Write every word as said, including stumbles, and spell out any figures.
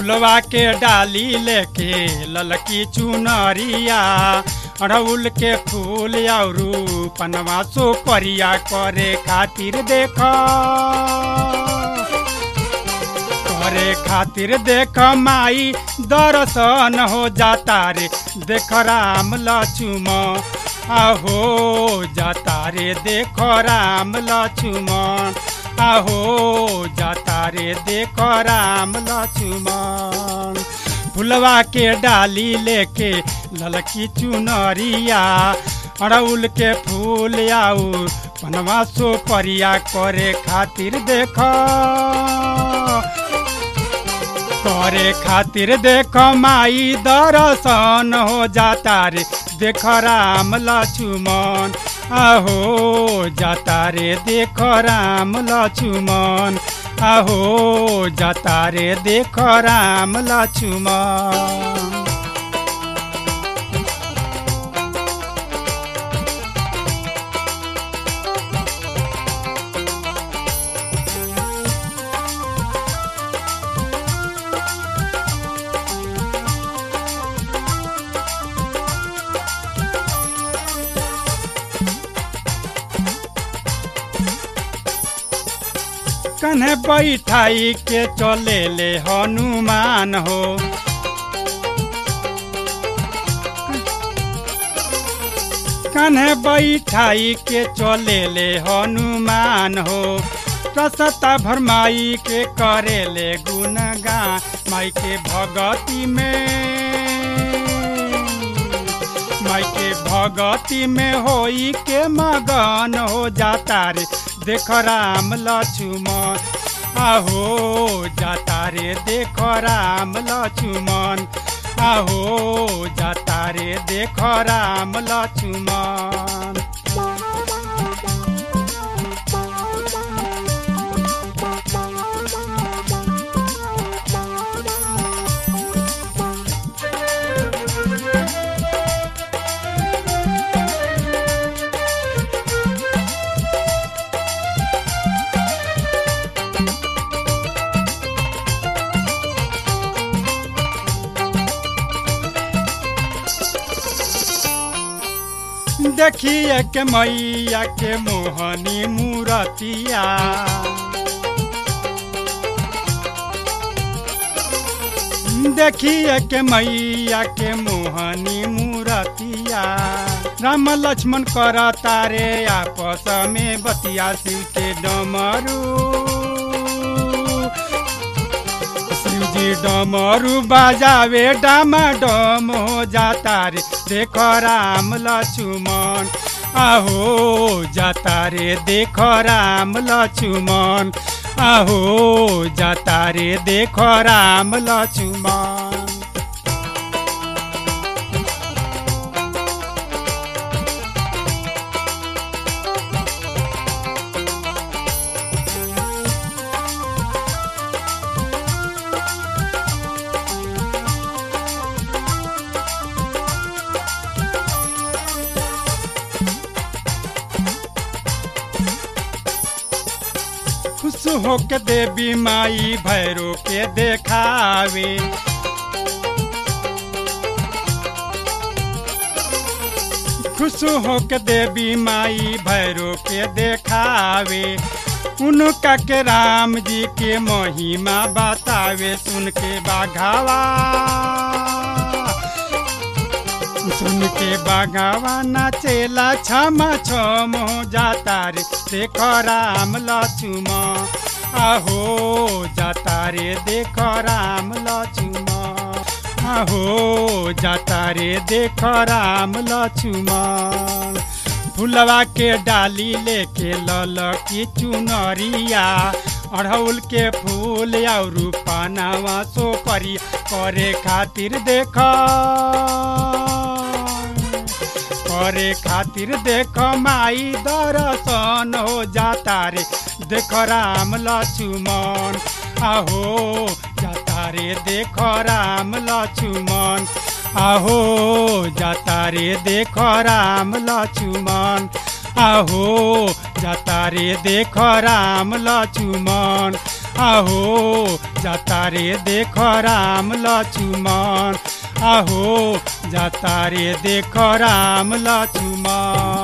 फुलवा के डाली लेके ललकी चुनरिया अड़हुल के फूल औरू पनवा सो परिया करे खातिर देख करे खातिर देख माई दर्शन हो जाता रे देख राम लक्ष्मण आहो जाता रे देख राम लक्ष्मण आहो जाता रे देख राम लक्ष्मण फुलवा के डाली लेके ललकी चुनरिया अड़हुल के फूल आऊ पनवा सो परिया करे खातिर देख करे खातिर देख माई दर्शन हो जाता रे देख राम लक्ष्मण आहो जाता रे देख राम लक्ष्मण आहो जाता रे देख राम लक्ष्मण। कन्हे बैठाई के चले ले हनुमान हो कन्हे बैठाई के चले ले हनुमान हो रसता भरमाई के करे ले गुणगान माई के भगती में माई के भगती में होई के मगन हो जाता रे देख राम लक्ष्मण आहो जाता रे देख राम लक्ष्मण आहो जाता रे देख राम लक्ष्मण। देखिए के मैया के मोहनी मूरतिया देखिए के मैया के मोहनी मूरतिया राम लक्ष्मण करता रे आपस में बतिया शिव के डमरू जी डमरू बाजावे डामाडम हो जाता रे देख राम लक्ष्मण आहो जाता रे देख राम लक्ष्मण आहो जाता रे देख राम लक्ष्मण। खुश हो के देवी माई भैरो के देखावे खुश हो के देवी माई भैरो के देखावे उनका के राम जी के महिमा बतावे सुन के बाघावा सुन के बाघावा नाचेला छमा छम हो जाता रे देख राम लक्ष्मण आहो जाता रे देख राम लक्ष्मण आहो जाता रे देख राम लक्ष्मण। फुलवा के डाली लेके ललकी चुनरिया अड़हुल के फूल और पनवा सो परिया करे खातिर देख करे खातिर देख माई दर्शन हो जाता रे देख राम लक्ष्मण आहो जाता रे देख राम लक्ष्मण आहो जाता रे देख राम लक्ष्मण आहो जाता रे देख राम लक्ष्मण आहो जाता रे देखो राम लक्ष्मण, आहो जाता रे देखो राम लक्ष्मण।